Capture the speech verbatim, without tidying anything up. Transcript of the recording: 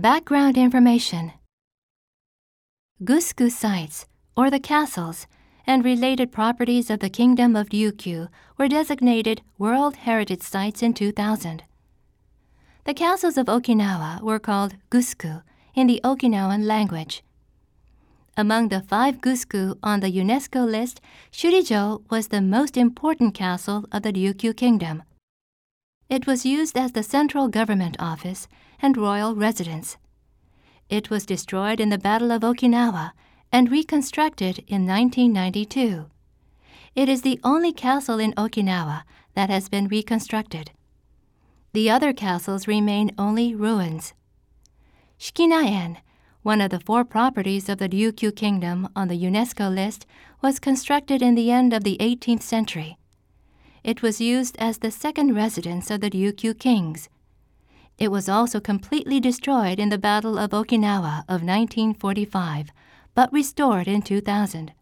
Background information. Gusku sites, or the castles, and related properties of the Kingdom of Ryukyu were designated World Heritage Sites in two thousand. The castles of Okinawa were called Gusku in the Okinawan language. Among the five Gusku on the UNESCO list, Shurijo was the most important castle of the Ryukyu Kingdom. It was used as the central government office and royal residence. It was destroyed in the Battle of Okinawa and reconstructed in nineteen ninety-two. It is the only castle in Okinawa that has been reconstructed. The other castles remain only ruins. Shikinaen, one of the four properties of the Ryukyu Kingdom on the UNESCO list, was constructed in the end of the eighteenth century. It was used as the second residence of the Ryukyu kings. It was also completely destroyed in the Battle of Okinawa of nineteen forty-five, but restored in two thousand.